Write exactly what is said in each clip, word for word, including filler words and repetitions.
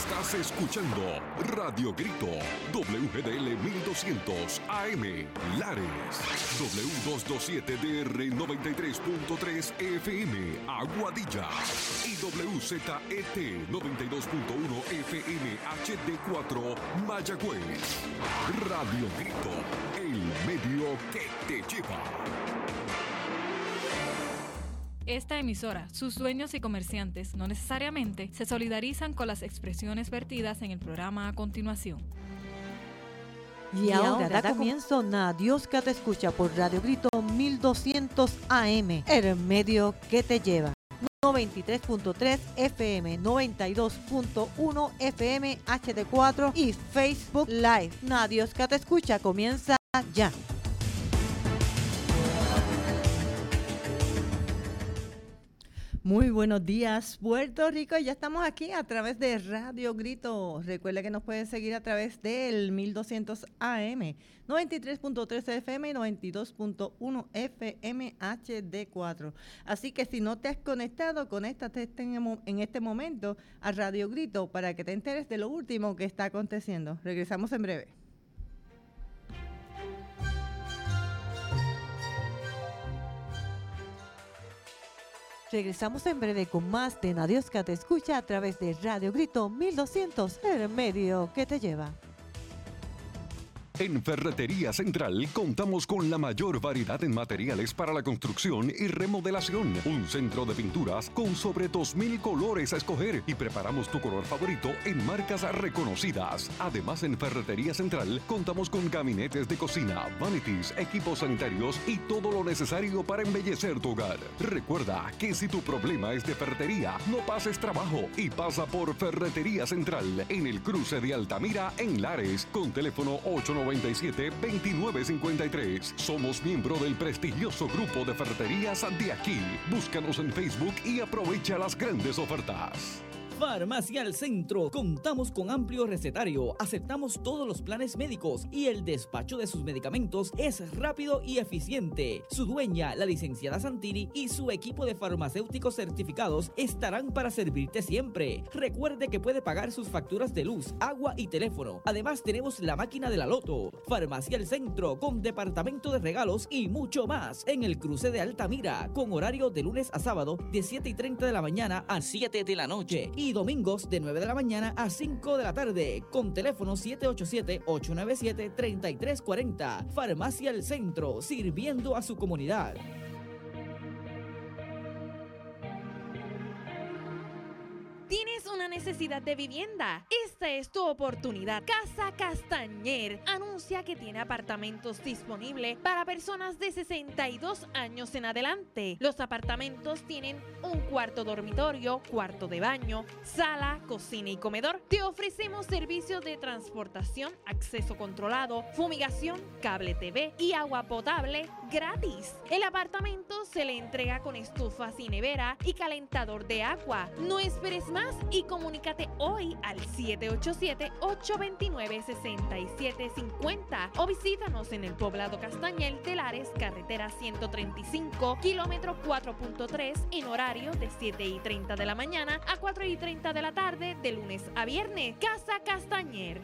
Estás escuchando Radio Grito, W G D L mil doscientos A M, Lares, W doscientos veintisiete D R noventa y tres punto tres F M, Aguadilla, y W Z E T noventa y dos punto uno F M H D cuatro, Mayagüez. Radio Grito, el medio que te lleva. Esta emisora, sus dueños y comerciantes no necesariamente se solidarizan con las expresiones vertidas en el programa a continuación. Y ahora da comienzo Nadios que te escucha por Radio Grito mil doscientos A M, el medio que te lleva. noventa y tres punto tres F M, noventa y dos punto uno F M H D cuatro y Facebook Live. Nadios que te escucha comienza ya. Muy buenos días, Puerto Rico. Ya estamos aquí a través de Radio Grito. Recuerda que nos pueden seguir a través del mil doscientos A M, noventa y tres punto tres F M y noventa y dos punto uno F M H D cuatro. Así que si no te has conectado, conéctate en este momento a Radio Grito para que te enteres de lo último que está aconteciendo. Regresamos en breve. Regresamos en breve con más de Nadios que te escucha a través de Radio Grito mil doscientos, el medio que te lleva. En Ferretería Central contamos con la mayor variedad en materiales para la construcción y remodelación. Un centro de pinturas con sobre dos mil colores a escoger y preparamos tu color favorito en marcas reconocidas. Además, en Ferretería Central contamos con gabinetes de cocina, vanities, equipos sanitarios y todo lo necesario para embellecer tu hogar. Recuerda que si tu problema es de ferretería, no pases trabajo y pasa por Ferretería Central en el cruce de Altamira en Lares con teléfono ocho noventa y siete, veintinueve cincuenta y tres. Somos miembro del prestigioso grupo de ferreterías de aquí. Búscanos en Facebook y aprovecha las grandes ofertas. Farmacia al Centro. Contamos con amplio recetario, aceptamos todos los planes médicos y el despacho de sus medicamentos es rápido y eficiente. Su dueña, la licenciada Santini, y su equipo de farmacéuticos certificados estarán para servirte siempre. Recuerde que puede pagar sus facturas de luz, agua y teléfono. Además tenemos la máquina de la loto. Farmacia al Centro con departamento de regalos y mucho más en el cruce de Altamira con horario de lunes a sábado de siete y treinta de la mañana a siete de la noche y domingos de nueve de la mañana a cinco de la tarde, con teléfono siete ocho siete, ocho nueve siete, tres tres cuatro cero. Farmacia El Centro, sirviendo a su comunidad. ¿Tienes una necesidad de vivienda? Esta es tu oportunidad. Casa Castañer anuncia que tiene apartamentos disponibles para personas de sesenta y dos años en adelante. Los apartamentos tienen un cuarto dormitorio, cuarto de baño, sala, cocina y comedor. Te ofrecemos servicios de transportación, acceso controlado, fumigación, cable T V y agua potable gratis. El apartamento se le entrega con estufas y nevera y calentador de agua. No esperes más y comunícate hoy al siete ocho siete, ocho dos nueve, seis siete cinco cero o visítanos en el Poblado Castañer de Lares, carretera ciento treinta y cinco, kilómetro cuatro punto tres, en horario de siete y treinta de la mañana a cuatro y treinta de la tarde, de lunes a viernes. Casa Castañer.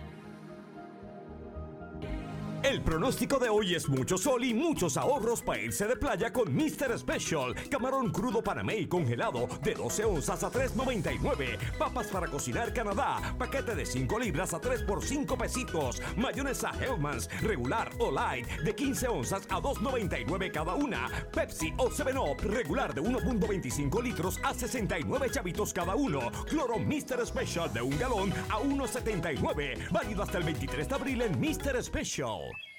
El pronóstico de hoy es mucho sol y muchos ahorros para irse de playa con míster Special. Camarón crudo Panamey congelado de doce onzas a tres noventa y nueve. Papas para cocinar Canadá, paquete de cinco libras a tres por cinco pesitos. Mayonesa Hellmann's regular o light de quince onzas a dos noventa y nueve cada una. Pepsi o seven up regular de uno punto veinticinco litros a sesenta y nueve chavitos cada uno. Cloro míster Special de un galón a uno setenta y nueve. Válido hasta el veintitrés de abril en míster Special.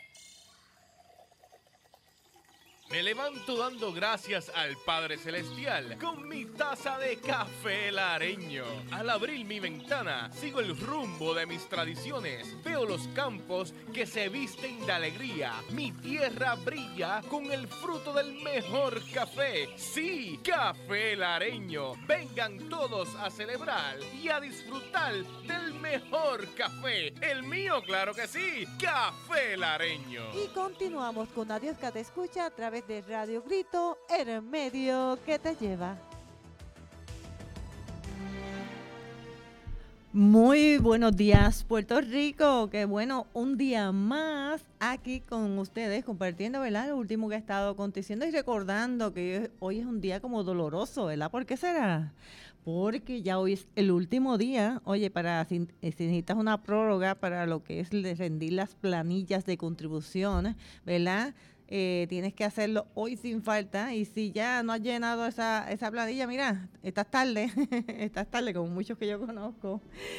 Me levanto dando gracias al Padre Celestial con mi taza de café lareño. Al abrir mi ventana, sigo el rumbo de mis tradiciones. Veo los campos que se visten de alegría. Mi tierra brilla con el fruto del mejor café. Sí, café lareño. Vengan todos a celebrar y a disfrutar del mejor café. El mío, claro que sí, café lareño. Y continuamos con Nadios que te escucha a través de Radio Grito, el medio que te lleva. Muy buenos días, Puerto Rico. Qué bueno, un día más aquí con ustedes, compartiendo, ¿verdad? Lo último que ha estado aconteciendo y recordando que hoy es un día como doloroso, ¿verdad? ¿Por qué será? Porque ya hoy es el último día, oye, para si, si necesitas una prórroga para lo que es de rendir las planillas de contribución, ¿verdad? Eh, tienes que hacerlo hoy sin falta, y si ya no has llenado esa, esa planilla, mira, estás tarde, estás tarde, como muchos que yo conozco.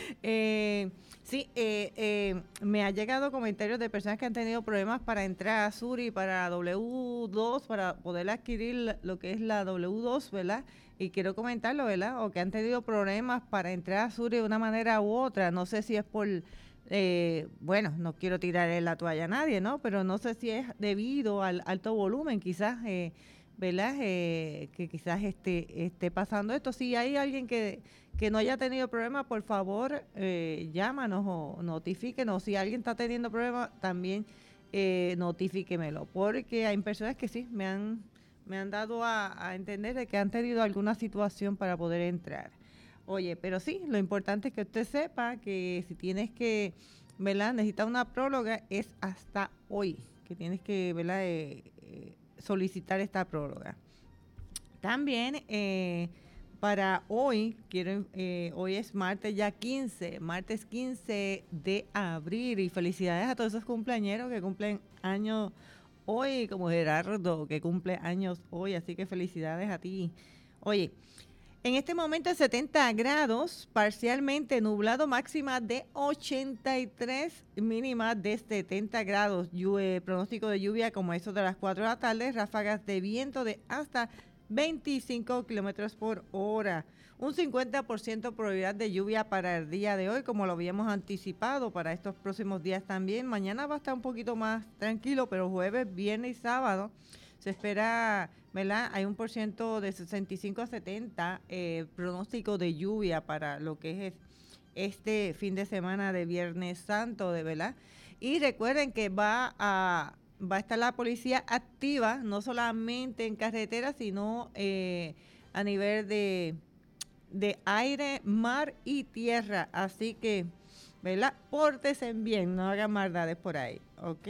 Eh, sí, eh, eh, me ha llegado comentarios de personas que han tenido problemas para entrar a Suri, para W dos, para poder adquirir lo que es la W dos, ¿verdad? Y quiero comentarlo, ¿verdad? O que han tenido problemas para entrar a Suri de una manera u otra. No sé si es por... Eh, bueno, no quiero tirarle la toalla a nadie, ¿no? Pero no sé si es debido al alto volumen, quizás, eh, ¿verdad? Eh, que quizás esté, esté pasando esto. Si hay alguien que, que no haya tenido problemas, por favor, eh, llámanos o notifíquenos. Si alguien está teniendo problemas, también eh, notifíquemelo, porque hay personas que sí, me han, me han dado a, a entender de que han tenido alguna situación para poder entrar. Oye, pero sí, lo importante es que usted sepa que si tienes que, ¿verdad? Necesitas una próloga, es hasta hoy que tienes que, ¿verdad? Eh, eh, solicitar esta próloga. También eh, para hoy, quiero, eh, hoy es martes ya quince, martes quince de abril, y felicidades a todos esos cumpleañeros que cumplen años hoy, como Gerardo, que cumple años hoy, así que felicidades a ti. Oye, en este momento setenta grados, parcialmente nublado, máxima de ochenta y tres, mínima de setenta grados. Lluvia, pronóstico de lluvia como eso de las cuatro de la tarde, ráfagas de viento de hasta veinticinco kilómetros por hora. Un cincuenta por ciento probabilidad de lluvia para el día de hoy, como lo habíamos anticipado para estos próximos días también. Mañana va a estar un poquito más tranquilo, pero jueves, viernes y sábado se espera, ¿verdad? Hay un por ciento de sesenta y cinco a setenta eh, pronóstico de lluvia para lo que es este fin de semana de Viernes Santo, de verdad. Y recuerden que va a va a estar la policía activa, no solamente en carretera, sino eh, a nivel de, de aire, mar y tierra. Así que, ¿verdad? Pórtense bien, no hagan maldades por ahí, ¿ok?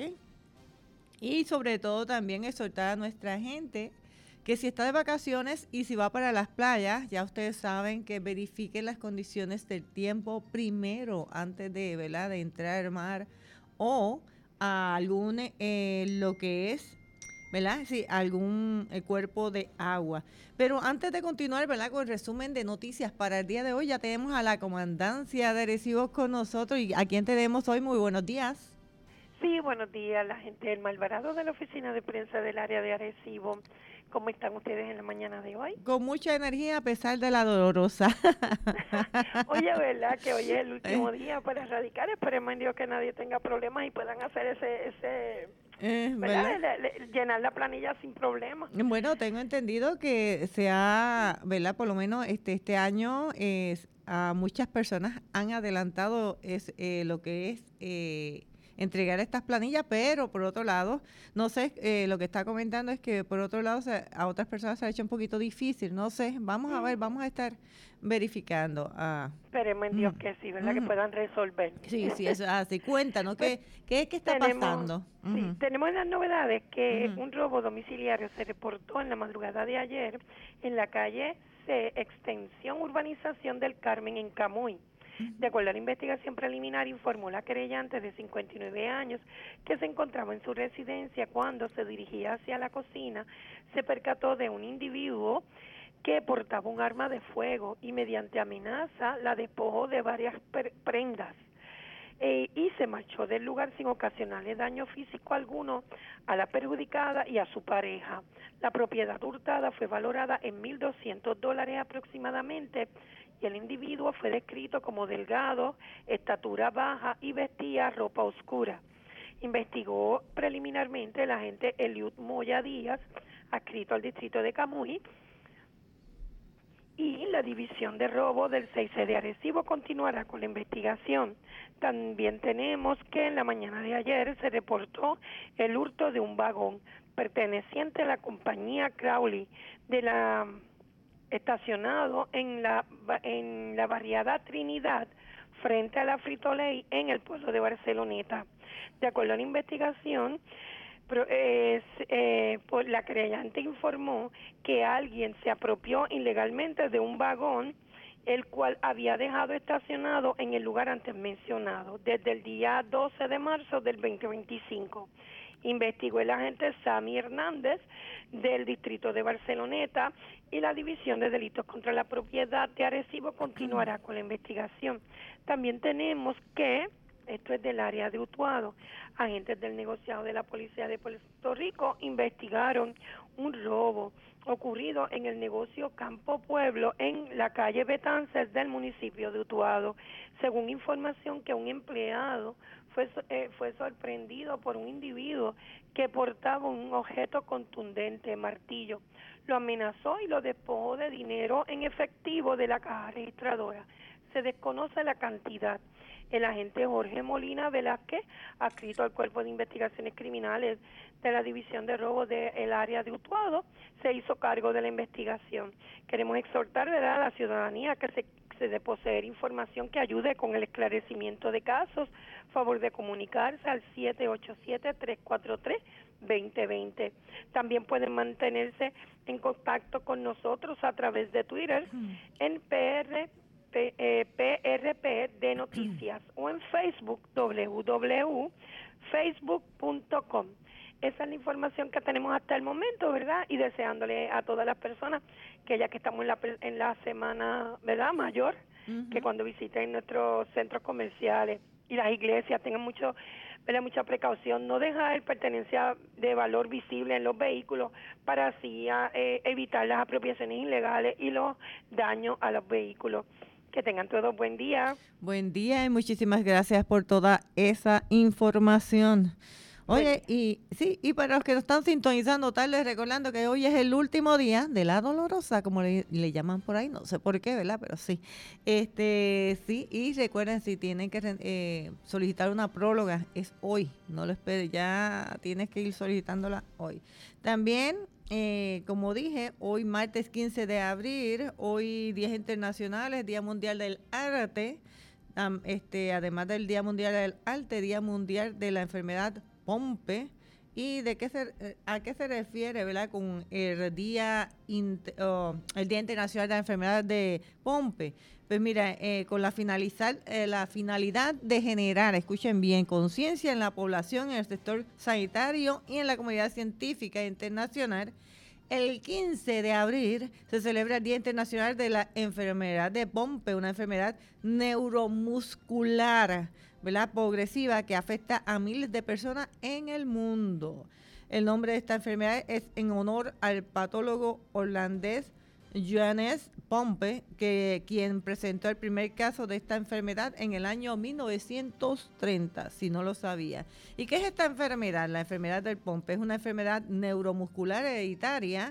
Y sobre todo también exhortar a nuestra gente que si está de vacaciones y si va para las playas, ya ustedes saben que verifiquen las condiciones del tiempo primero antes de, ¿verdad? De entrar al mar o a algún, eh, lo que es, ¿verdad? Sí, algún eh, cuerpo de agua. Pero antes de continuar, ¿verdad? Con el resumen de noticias para el día de hoy, ya tenemos a la Comandancia de Arecibo con nosotros. ¿Y a quién tenemos hoy? Muy buenos días. Sí, buenos días, la gente del Malvarado de la Oficina de Prensa del Área de Arecibo. ¿Cómo están ustedes en la mañana de hoy? Con mucha energía a pesar de la dolorosa. Oye, ¿verdad? Que hoy es el último día para radicar. Esperemos en Dios que nadie tenga problemas y puedan hacer ese... ese eh, ¿verdad? Le, le, llenar la planilla sin problemas. Bueno, tengo entendido que se ha, ¿verdad? Por lo menos este, este año eh, a muchas personas han adelantado es, eh, lo que es... Eh, entregar estas planillas, pero por otro lado, no sé, eh, lo que está comentando es que por otro lado se, a otras personas se ha hecho un poquito difícil, no sé, vamos a ver, vamos a estar verificando. Ah. Esperemos en Dios mm. que sí, ¿verdad? Mm. Que puedan resolver. Sí, sí, eso es así. Cuéntanos, ¿qué, qué es que está tenemos, pasando? Sí, uh-huh. Tenemos las novedades que uh-huh. un robo domiciliario se reportó en la madrugada de ayer en la calle C, Extensión Urbanización del Carmen, en Camuy. De acuerdo a la investigación preliminar, informó la querellante de cincuenta y nueve años que se encontraba en su residencia cuando se dirigía hacia la cocina, se percató de un individuo que portaba un arma de fuego y mediante amenaza la despojó de varias prendas eh, y se marchó del lugar sin ocasionarle daño físico alguno a la perjudicada y a su pareja. La propiedad hurtada fue valorada en mil doscientos dólares aproximadamente, y el individuo fue descrito como delgado, estatura baja y vestía ropa oscura. Investigó preliminarmente el agente Eliud Moya Díaz, adscrito al distrito de Camuy, y la división de robo del seis C de Arecibo continuará con la investigación. También tenemos que en la mañana de ayer se reportó el hurto de un vagón perteneciente a la compañía Crowley de la estacionado en la en la barriada Trinidad frente a la Frito-Lay en el pueblo de Barceloneta. De acuerdo a la investigación, eh, eh, pues la creyente informó que alguien se apropió ilegalmente de un vagón el cual había dejado estacionado en el lugar antes mencionado desde el día doce de marzo del veinte veinticinco. Investigó el agente Sammy Hernández del distrito de Barceloneta y la División de Delitos contra la Propiedad de Arecibo continuará con la investigación. También tenemos que, esto es del área de Utuado, agentes del negociado de la Policía de Puerto Rico investigaron un robo ocurrido en el negocio Campo Pueblo en la calle Betances del municipio de Utuado. Según información que un empleado fue, eh, fue sorprendido por un individuo que portaba un objeto contundente, martillo. Lo amenazó y lo despojó de dinero en efectivo de la caja registradora. Se desconoce la cantidad. El agente Jorge Molina Velázquez, adscrito al Cuerpo de Investigaciones Criminales de la División de Robos del área de Utuado, se hizo cargo de la investigación. Queremos exhortar, ¿verdad?, a la ciudadanía que se, se de poseer información que ayude con el esclarecimiento de casos, favor de comunicarse al siete ocho siete, tres cuatro tres, dos cero dos cero. También pueden mantenerse en contacto con nosotros a través de Twitter en P R P R P de Noticias o en Facebook w w w punto facebook punto com. Esa es la información que tenemos hasta el momento, ¿verdad? Y deseándole a todas las personas que ya que estamos en la, en la semana, ¿verdad?, mayor, uh-huh, que cuando visiten nuestros centros comerciales y las iglesias tengan mucho, ¿verdad?, mucha precaución, no dejar pertenencia de valor visible en los vehículos para así eh, evitar las apropiaciones ilegales y los daños a los vehículos. Que tengan todos buen día. Buen día y muchísimas gracias por toda esa información. Oye, y sí, y para los que nos están sintonizando, tarde recordando que hoy es el último día de la dolorosa, como le, le llaman por ahí, no sé por qué, ¿verdad? Pero sí. Este, sí, y recuerden, si tienen que eh, solicitar una próloga, es hoy, no lo esperes, ya tienes que ir solicitándola hoy. También, Eh, como dije, hoy martes quince de abril, hoy Días Internacionales, Día Mundial del Arte, um, este, además del Día Mundial del Arte, Día Mundial de la Enfermedad Pompe. ¿Y de qué se, a qué se refiere, verdad, con el Día, oh, el Día Internacional de la Enfermedad de Pompe? Pues mira, eh, con la, finalizar, eh, la finalidad de generar, escuchen bien, conciencia en la población, en el sector sanitario y en la comunidad científica internacional, el quince de abril se celebra el Día Internacional de la Enfermedad de Pompe, una enfermedad neuromuscular, ¿verdad?, progresiva que afecta a miles de personas en el mundo. El nombre de esta enfermedad es en honor al patólogo holandés Johannes Pompe, que quien presentó el primer caso de esta enfermedad en el año mil novecientos treinta, si no lo sabía. ¿Y qué es esta enfermedad? La enfermedad del Pompe es una enfermedad neuromuscular hereditaria,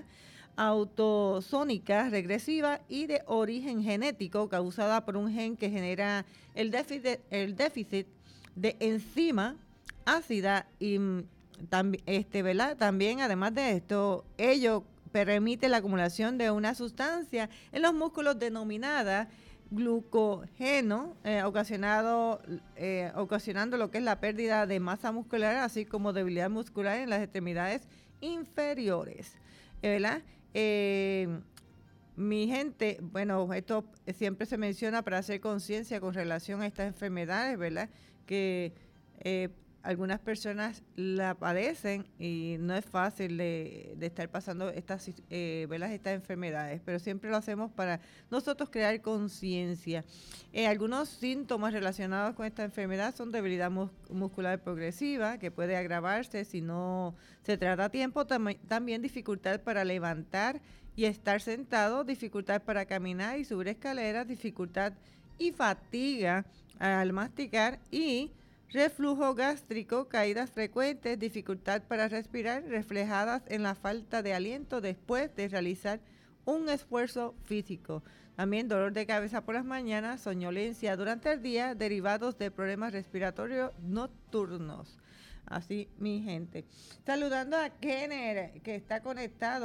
autosómica, regresiva y de origen genético, causada por un gen que genera el déficit, el déficit de enzima ácida y también, este, ¿verdad? También, además de esto, ello permite la acumulación de una sustancia en los músculos denominada glucógeno, eh, ocasionado, eh, ocasionando lo que es la pérdida de masa muscular, así como debilidad muscular en las extremidades inferiores, ¿verdad? Eh, mi gente, bueno, esto siempre se menciona para hacer conciencia con relación a estas enfermedades, ¿verdad?, que eh, algunas personas la padecen y no es fácil de, de estar pasando estas, eh, ¿verdad?, estas enfermedades, pero siempre lo hacemos para nosotros crear conciencia. Eh, algunos síntomas relacionados con esta enfermedad son debilidad mus- muscular progresiva, que puede agravarse si no se trata a tiempo, tam- también dificultad para levantar y estar sentado, dificultad para caminar y subir escaleras, dificultad y fatiga al masticar y reflujo gástrico, caídas frecuentes, dificultad para respirar, reflejadas en la falta de aliento después de realizar un esfuerzo físico. También dolor de cabeza por las mañanas, soñolencia durante el día, derivados de problemas respiratorios nocturnos. Así, mi gente. Saludando a Kenner, que está conectado.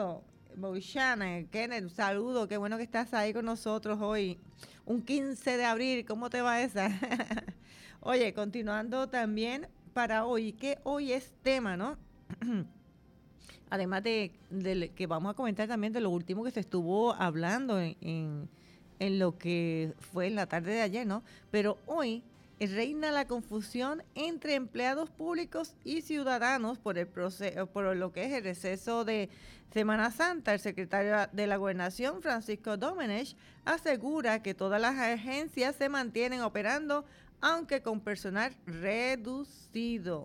Boishana, Kenneth, un saludo, qué bueno que estás ahí con nosotros hoy. Un quince de abril, ¿cómo te va esa? Oye, continuando también para hoy, que hoy es tema, ¿no? Además de, de que vamos a comentar también de lo último que se estuvo hablando en, en, en lo que fue en la tarde de ayer, ¿no? Pero hoy reina la confusión entre empleados públicos y ciudadanos por el proceso, por lo que es el receso de Semana Santa. El secretario de la Gobernación, Francisco Domenech, asegura que todas las agencias se mantienen operando, aunque con personal reducido.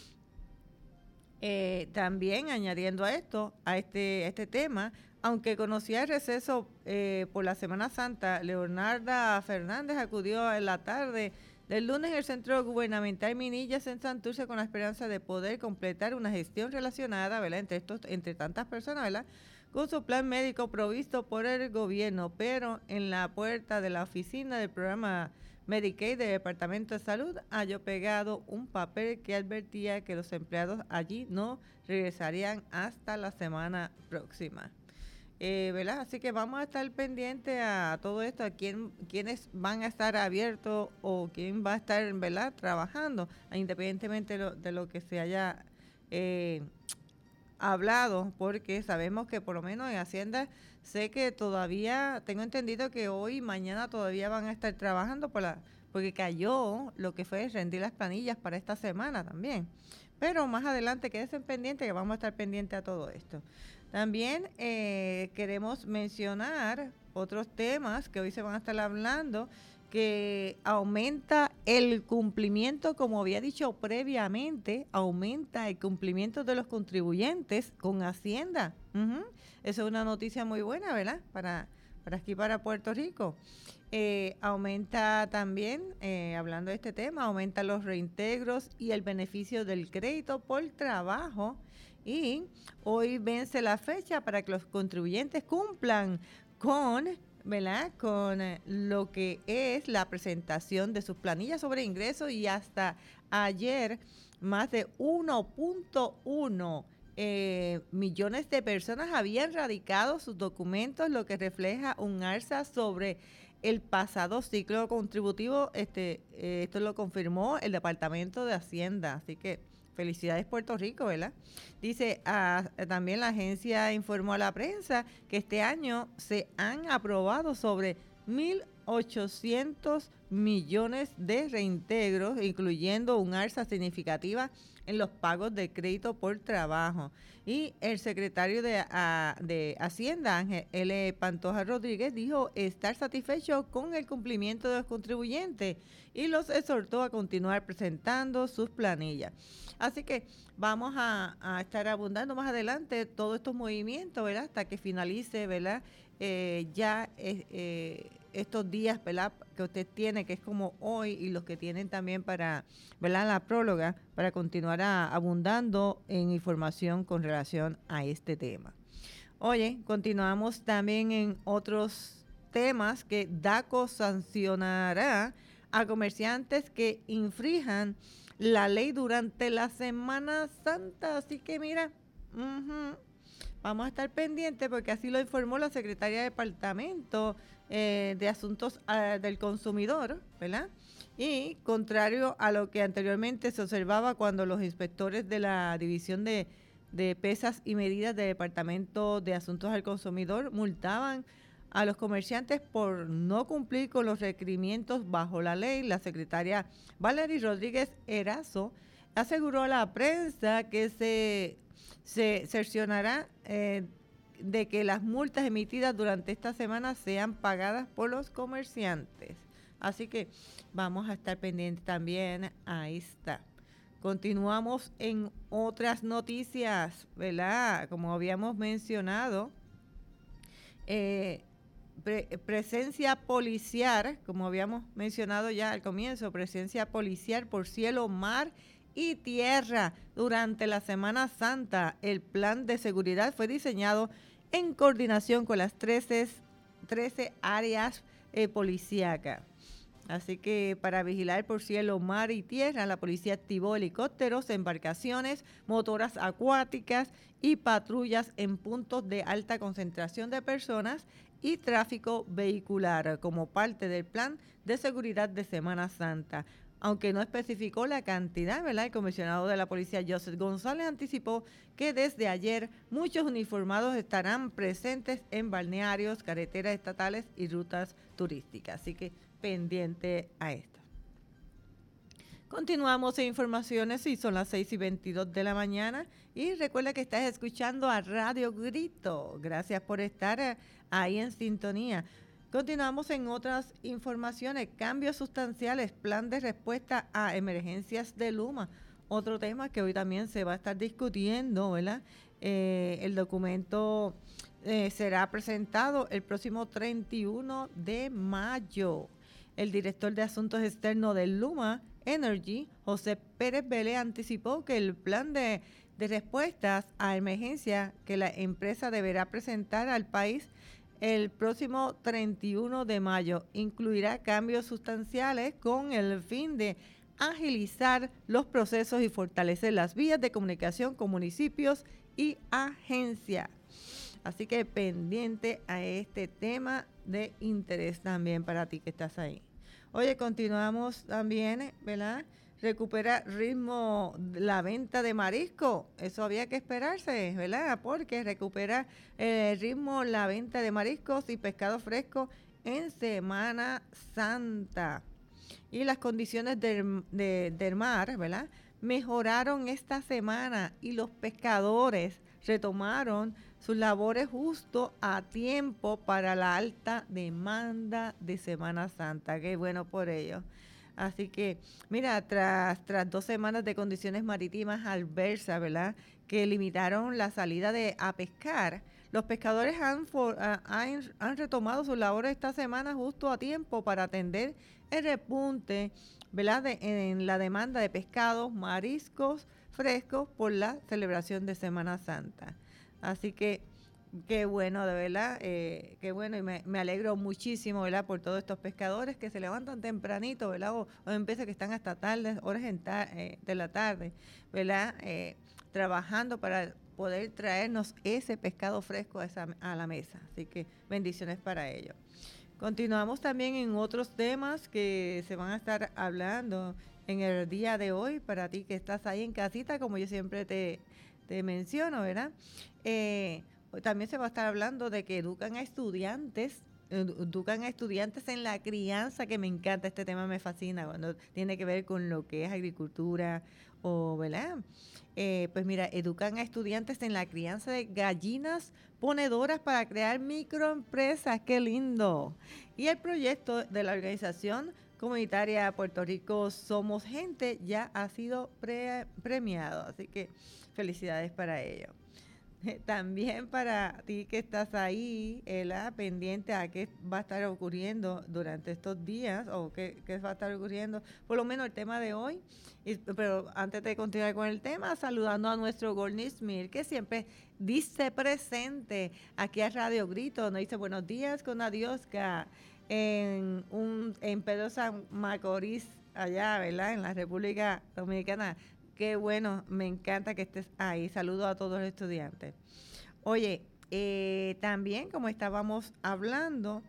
Eh, también añadiendo a esto, a este, este tema, aunque conocía el receso eh, por la Semana Santa, Leonarda Fernández acudió en la tarde del lunes al Centro Gubernamental Minillas en Santurce con la esperanza de poder completar una gestión relacionada, ¿verdad?, entre estos, entre tantas personas, ¿verdad?, con su plan médico provisto por el gobierno, pero en la puerta de la oficina del programa Medicaid del Departamento de Salud halló pegado un papel que advertía que los empleados allí no regresarían hasta la semana próxima. Eh, ¿verdad? Así que vamos a estar pendientes a todo esto, a quién, quiénes van a estar abiertos o quién va a estar, ¿verdad?, trabajando, independientemente de lo, de lo que se haya eh, hablado, porque sabemos que por lo menos en Hacienda sé que todavía, tengo entendido que hoy y mañana todavía van a estar trabajando por la, porque cayó lo que fue rendir las planillas para esta semana también. Pero más adelante quédense pendientes que vamos a estar pendientes a todo esto. También eh, queremos mencionar otros temas que hoy se van a estar hablando, que aumenta el cumplimiento, como había dicho previamente, aumenta el cumplimiento de los contribuyentes con Hacienda. Uh-huh. Eso es una noticia muy buena, ¿verdad? Para, para aquí, para Puerto Rico. Eh, aumenta también, eh, hablando de este tema, aumenta los reintegros y el beneficio del crédito por trabajo. Y hoy vence la fecha para que los contribuyentes cumplan con, ¿verdad?, con lo que es la presentación de sus planillas sobre ingresos, y hasta ayer más de uno punto uno eh, millones de personas habían radicado sus documentos, lo que refleja un alza sobre el pasado ciclo contributivo. Este, eh, esto lo confirmó el Departamento de Hacienda, así que felicidades Puerto Rico, ¿verdad? Dice, ah, también la agencia informó a la prensa que este año se han aprobado sobre mil ochocientos millones de reintegros, incluyendo un alza significativa en los pagos de crédito por trabajo. Y el secretario de, a, de Hacienda, Ángel L. Pantoja Rodríguez, dijo estar satisfecho con el cumplimiento de los contribuyentes y los exhortó a continuar presentando sus planillas. Así que vamos a, a estar abundando más adelante todos estos movimientos, ¿verdad?, hasta que finalice, ¿verdad?, eh, ya eh, eh, estos días, ¿verdad?, que usted tiene, que es como hoy, y los que tienen también para, ¿verdad?, la próloga, para continuar a, abundando en información con relación a este tema. Oye, continuamos también en otros temas, que DACO sancionará a comerciantes que infrijan la ley durante la Semana Santa. Así que mira, uh-huh, vamos a estar pendientes, porque así lo informó la secretaria de Departamento eh, de Asuntos uh, del Consumidor, ¿verdad? Y contrario a lo que anteriormente se observaba cuando los inspectores de la División de, de Pesas y Medidas del Departamento de Asuntos al Consumidor multaban a los comerciantes por no cumplir con los requerimientos bajo la ley, la secretaria Valery Rodríguez Erazo aseguró a la prensa que se, se cerciorará eh, de que las multas emitidas durante esta semana sean pagadas por los comerciantes. Así que vamos a estar pendientes también a esta. Continuamos en otras noticias, ¿verdad? Como habíamos mencionado, eh, Pre- presencia policial, como habíamos mencionado ya al comienzo, presencia policial por cielo, mar y tierra durante la Semana Santa. El plan de seguridad fue diseñado en coordinación con las trece, trece áreas eh, policíacas. Así que para vigilar por cielo, mar y tierra, la policía activó helicópteros, embarcaciones, motoras acuáticas y patrullas en puntos de alta concentración de personas y tráfico vehicular como parte del plan de seguridad de Semana Santa. Aunque no especificó la cantidad, ¿verdad? El comisionado de la policía, Joseph González, anticipó que desde ayer muchos uniformados estarán presentes en balnearios, carreteras estatales y rutas turísticas. Así que pendiente a esto. Continuamos en informaciones y son las seis y veintidós de la mañana. Y recuerda que estás escuchando a Radio Grito. Gracias por estar ahí en sintonía. Continuamos en otras informaciones. Cambios sustanciales, plan de respuesta a emergencias de Luma. Otro tema que hoy también se va a estar discutiendo, ¿verdad? Eh, el documento eh, será presentado el próximo treinta y uno de mayo. El director de Asuntos Externos de Luma Energy, José Pérez Vélez, anticipó que el plan de, de respuestas a emergencia que la empresa deberá presentar al país el próximo treinta y uno de mayo incluirá cambios sustanciales con el fin de agilizar los procesos y fortalecer las vías de comunicación con municipios y agencias. Así que pendiente a este tema de interés también para ti que estás ahí. Oye, continuamos también, ¿verdad? Recupera ritmo la venta de marisco. Eso había que esperarse, ¿verdad? Porque recupera el ritmo la venta de mariscos y pescado fresco en Semana Santa. Y las condiciones del, de, del mar, ¿verdad? Mejoraron esta semana y los pescadores retomaron sus labores justo a tiempo para la alta demanda de Semana Santa. Qué bueno por ello. Así que, mira, tras, tras dos semanas de condiciones marítimas adversas, ¿verdad?, que limitaron la salida de a pescar, los pescadores han, for, uh, han, han retomado sus labores esta semana justo a tiempo para atender el repunte, ¿verdad?, de, en la demanda de pescados, mariscos frescos por la celebración de Semana Santa. Así que qué bueno, de verdad, eh, qué bueno, y me, me alegro muchísimo, ¿verdad?, por todos estos pescadores que se levantan tempranito, ¿verdad?, o, o empiezan que están hasta tarde, horas en ta, eh, de la tarde, ¿verdad?, eh, trabajando para poder traernos ese pescado fresco a, esa, a la mesa. Así que bendiciones para ellos. Continuamos también en otros temas que se van a estar hablando en el día de hoy, para ti que estás ahí en casita, como yo siempre te, te menciono, ¿verdad? Eh, También se va a estar hablando de que educan a estudiantes, educan a estudiantes en la crianza, que me encanta, este tema me fascina, cuando tiene que ver con lo que es agricultura, o, ¿verdad? Eh, pues mira, educan a estudiantes en la crianza de gallinas ponedoras para crear microempresas, qué lindo. Y el proyecto de la organización comunitaria Puerto Rico Somos Gente ya ha sido pre- premiado, así que felicidades para ello. También para ti que estás ahí, Ela, pendiente a qué va a estar ocurriendo durante estos días o qué, qué va a estar ocurriendo, por lo menos el tema de hoy. Y, pero antes de continuar con el tema, saludando a nuestro Gordy Smith, que siempre dice presente aquí a Radio Grito, nos dice buenos días con Adiosca en, un, en Pedro San Macorís, allá, ¿verdad?, en la República Dominicana. Qué bueno, me encanta que estés ahí. Saludos a todos los estudiantes. Oye, eh, también como estábamos hablando,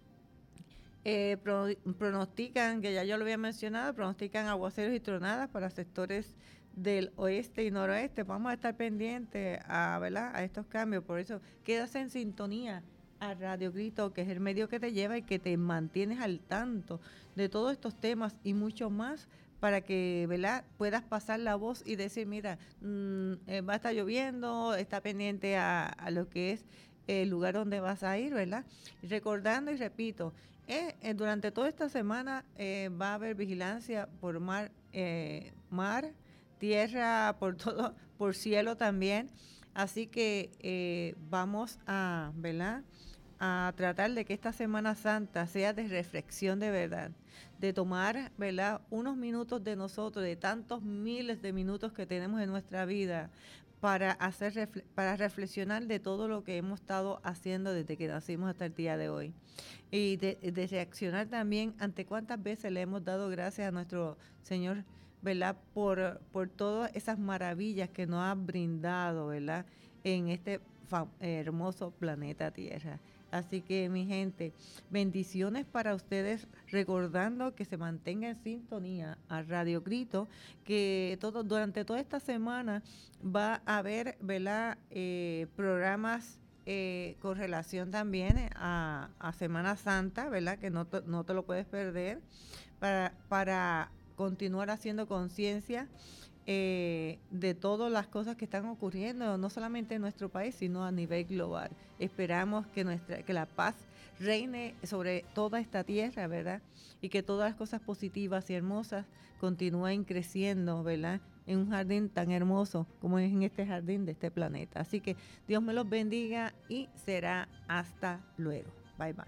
eh, pro, pronostican, que ya yo lo había mencionado, pronostican aguaceros y tronadas para sectores del oeste y noroeste. Vamos a estar pendientes a, ¿verdad?, a estos cambios. Por eso, quédate en sintonía a Radio Grito, que es el medio que te lleva y que te mantienes al tanto de todos estos temas y mucho más, para que, ¿verdad?, puedas pasar la voz y decir, mira, mmm, eh, va a estar lloviendo, está pendiente a, a lo que es el lugar donde vas a ir, ¿verdad? Recordando y repito, eh, eh, durante toda esta semana eh, va a haber vigilancia por mar, eh, mar, tierra, por todo, por cielo también, así que eh, vamos a, ¿verdad?, a tratar de que esta Semana Santa sea de reflexión de verdad, de tomar, ¿verdad?, unos minutos de nosotros, de tantos miles de minutos que tenemos en nuestra vida, para hacer refle- para reflexionar de todo lo que hemos estado haciendo desde que nacimos hasta el día de hoy. Y de, de reaccionar también ante cuántas veces le hemos dado gracias a nuestro Señor, ¿verdad? Por, por todas esas maravillas que nos ha brindado, ¿verdad? En este fa- hermoso planeta Tierra. Así que, mi gente, bendiciones para ustedes, recordando que se mantenga en sintonía a Radio Grito, que todo, durante toda esta semana va a haber, ¿verdad? Eh, programas eh, con relación también a, a Semana Santa, ¿verdad? Que no te, no te lo puedes perder, para, para continuar haciendo conciencia Eh, de todas las cosas que están ocurriendo, no solamente en nuestro país, sino a nivel global. Esperamos que nuestra que la paz reine sobre toda esta tierra, ¿verdad? Y que todas las cosas positivas y hermosas continúen creciendo, ¿verdad? En un jardín tan hermoso como es en este jardín de este planeta. Así que Dios me los bendiga y será hasta luego. Bye, bye.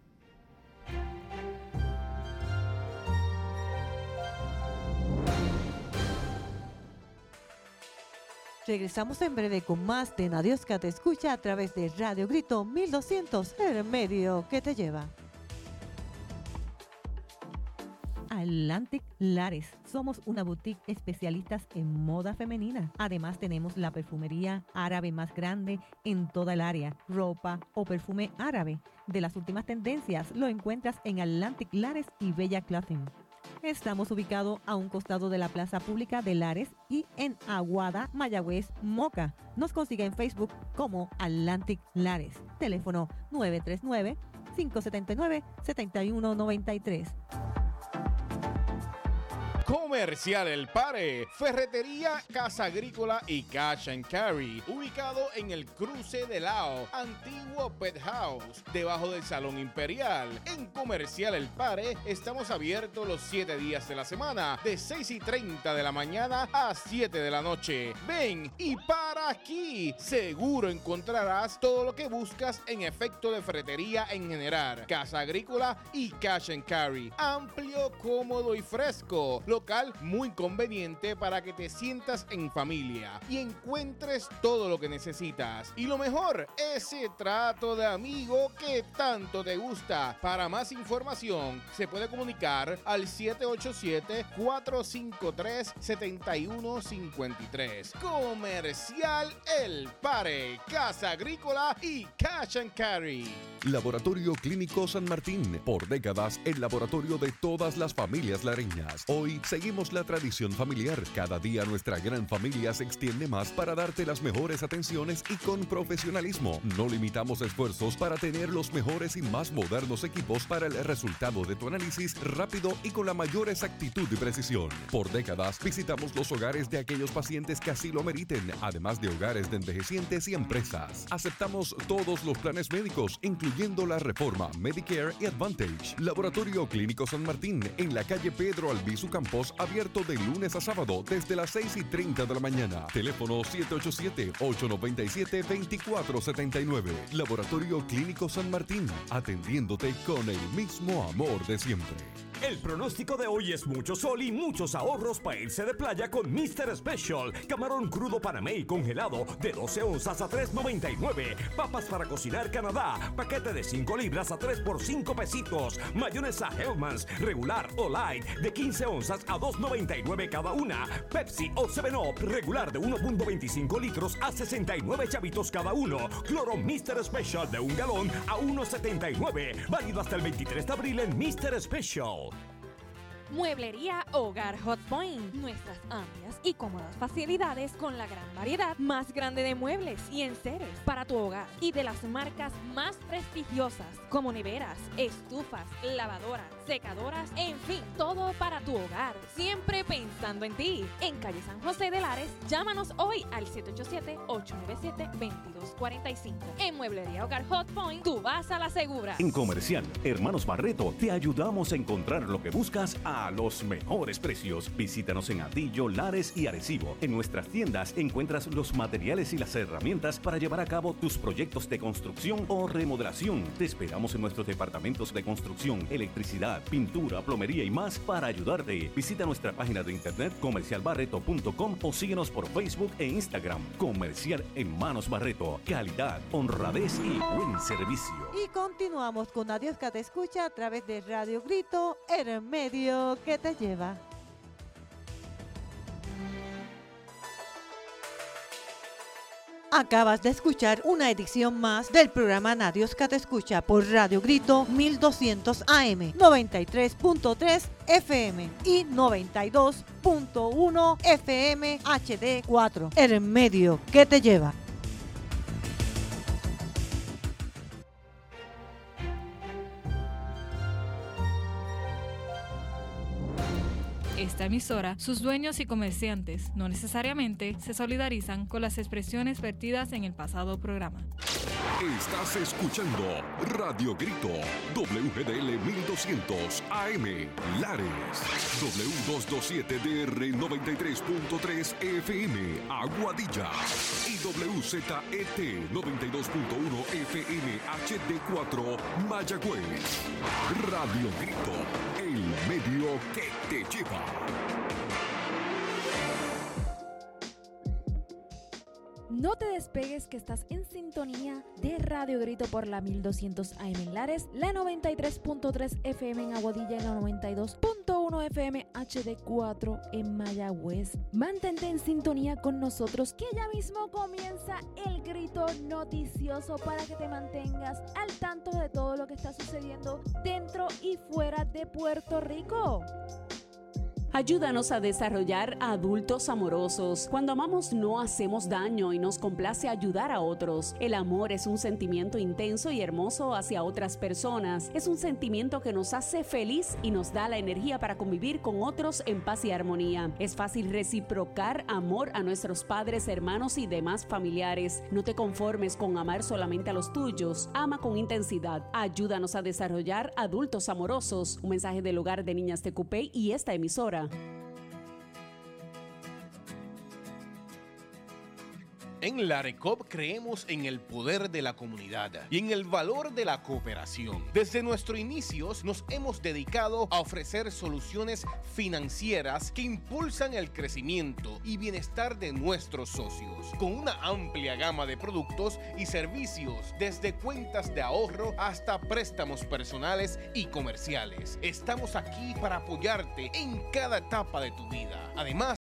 Regresamos en breve con más de Nadiosca Te Escucha a través de Radio Grito mil doscientos, el medio que te lleva. Atlantic Lares. Somos una boutique especialistas en moda femenina. Además, tenemos la perfumería árabe más grande en toda el área. Ropa o perfume árabe de las últimas tendencias lo encuentras en Atlantic Lares y Bella Clothing. Estamos ubicados a un costado de la Plaza Pública de Lares y en Aguada, Mayagüez, Moca. Nos consigue en Facebook como Atlantic Lares. Teléfono nueve tres nueve, cinco siete nueve, siete uno nueve tres. Comercial El Pare, Ferretería, Casa Agrícola y Cash and Carry, ubicado en el cruce de Lao, antiguo Pet House, debajo del Salón Imperial. En Comercial El Pare estamos abiertos los siete días de la semana, de seis y treinta de la mañana a siete de la noche. Ven y para aquí, seguro encontrarás todo lo que buscas en efecto de ferretería en general. Casa Agrícola y Cash and Carry, amplio, cómodo y fresco. Local muy conveniente para que te sientas en familia y encuentres todo lo que necesitas. Y lo mejor, ese trato de amigo que tanto te gusta. Para más información, se puede comunicar al siete ocho siete, cuatro cinco tres, siete uno cinco tres. Comercial El Pare, Casa Agrícola y Cash and Carry. Laboratorio Clínico San Martín, por décadas el laboratorio de todas las familias lareñas. Hoy seguimos la tradición familiar. Cada día nuestra gran familia se extiende más para darte las mejores atenciones y con profesionalismo. No limitamos esfuerzos para tener los mejores y más modernos equipos para el resultado de tu análisis rápido y con la mayor exactitud y precisión. Por décadas visitamos los hogares de aquellos pacientes que así lo meriten, además de hogares de envejecientes y empresas. Aceptamos todos los planes médicos, incluyendo la Reforma, Medicare y Advantage. Laboratorio Clínico San Martín, en la calle Pedro Albizu Campos, abierto de lunes a sábado desde las seis y treinta de la mañana. Teléfono siete ocho siete, ocho nueve siete, dos cuatro siete nueve. Laboratorio Clínico San Martín, atendiéndote con el mismo amor de siempre. El pronóstico de hoy es mucho sol y muchos ahorros para irse de playa con mister Special. Camarón crudo Panamey congelado de doce onzas a tres noventa y nueve. Papas para cocinar Canadá, paquete de cinco libras a tres por cinco pesitos. Mayonesa Hellmann's regular o light de quince onzas a dos noventa y nueve cada una. Pepsi o seven up regular de uno punto veinticinco litros a sesenta y nueve chavitos cada uno. Cloro mister Special de un galón a uno setenta y nueve. Válido hasta el veintitrés de abril en mister Special. Mueblería Hogar Hot Point. Nuestras amplias y cómodas facilidades con la gran variedad más grande de muebles y enseres para tu hogar y de las marcas más prestigiosas como neveras, estufas, lavadoras, secadoras, en fin, todo para tu hogar. Siempre pensando en ti. En calle San José de Lares, llámanos hoy al siete ocho siete, ocho nueve siete, dos dos cuatro cinco. En Mueblería Hogar Hot Point, tú vas a la segura. En Comercial, Hermanos Barreto, te ayudamos a encontrar lo que buscas a a los mejores precios. Visítanos en Atillo, Lares y Arecibo. En nuestras tiendas encuentras los materiales y las herramientas para llevar a cabo tus proyectos de construcción o remodelación. Te esperamos en nuestros departamentos de construcción, electricidad, pintura, plomería y más para ayudarte. Visita nuestra página de internet comercial barreto punto com o síguenos por Facebook e Instagram. Comercial Hermanos Barreto. Calidad, honradez y buen servicio. Y continuamos con Adiós que te escucha a través de Radio Grito, el medio que te lleva. Acabas de escuchar una edición más del programa Nadios que te escucha por Radio Grito mil doscientos A M, noventa y tres punto tres F M y noventa y dos punto uno F M H D cuatro, el medio que te lleva. Esta emisora, sus dueños y comerciantes no necesariamente se solidarizan con las expresiones vertidas en el pasado programa. Estás escuchando Radio Grito, W G D L mil doscientos A M, Lares, W doscientos veintisiete D R noventa y tres punto tres F M, Aguadilla, y W Z E T noventa y dos punto uno F M H D cuatro, Mayagüez. Radio Grito, el medio que te lleva. No te despegues, que estás en sintonía de Radio Grito por la mil doscientos A M en Lares, la noventa y tres punto tres F M en Aguadilla y la noventa y dos punto uno F M H D cuatro en Mayagüez. Mantente en sintonía con nosotros, que ya mismo comienza el grito noticioso para que te mantengas al tanto de todo lo que está sucediendo dentro y fuera de Puerto Rico. Ayúdanos a desarrollar adultos amorosos. Cuando amamos no hacemos daño y nos complace ayudar a otros. El amor es un sentimiento intenso y hermoso hacia otras personas. Es un sentimiento que nos hace feliz y nos da la energía para convivir con otros en paz y armonía. Es fácil reciprocar amor a nuestros padres, hermanos y demás familiares. No te conformes con amar solamente a los tuyos. Ama con intensidad. Ayúdanos a desarrollar adultos amorosos. Un mensaje del Hogar de Niñas de Cupey y esta emisora. En la ARECOP creemos en el poder de la comunidad y en el valor de la cooperación. Desde nuestros inicios nos hemos dedicado a ofrecer soluciones financieras que impulsan el crecimiento y bienestar de nuestros socios, con una amplia gama de productos y servicios, desde cuentas de ahorro hasta préstamos personales y comerciales. Estamos aquí para apoyarte en cada etapa de tu vida. Además,